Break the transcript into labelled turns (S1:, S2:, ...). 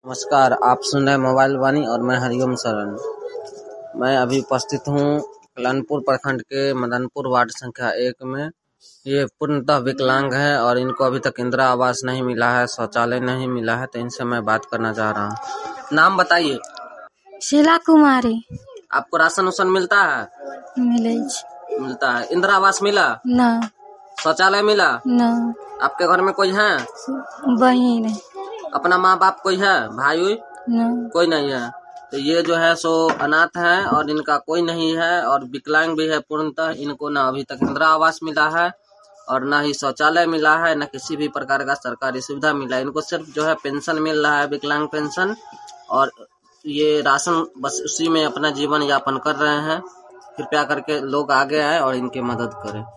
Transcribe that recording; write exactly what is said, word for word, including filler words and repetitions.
S1: नमस्कार, आप सुन रहे हैं मोबाइल वाणी और मैं हरिओम शरण। मैं अभी उपस्थित हूँ कल्याणपुर प्रखंड के मदनपुर वार्ड संख्या एक में। ये पूर्णतः विकलांग है और इनको अभी तक इंदिरा आवास नहीं मिला है, शौचालय नहीं मिला है, तो इनसे मैं बात करना चाह रहा हूँ। नाम बताइए।
S2: शीला कुमारी।
S1: आपको राशन उसन मिलता है?
S2: मिले
S1: मिलता है। इंदिरा आवास मिला?
S2: ना।
S1: शौचालय मिला?
S2: ना।
S1: आपके घर में कोई है?
S2: बहन है।
S1: अपना माँ बाप कोई है? भाई
S2: ना।
S1: कोई नहीं है। तो ये जो है सो अनाथ है और इनका कोई नहीं है और विकलांग भी है पूर्णतः। इनको ना अभी तक इंदिरा आवास मिला है और ना ही शौचालय मिला है, ना किसी भी प्रकार का सरकारी सुविधा मिला है। इनको सिर्फ जो है पेंशन मिल रहा है, विकलांग पेंशन, और ये राशन, बस उसी में अपना जीवन यापन कर रहे हैं। कृपया करके लोग आगे आए और इनकी मदद करें।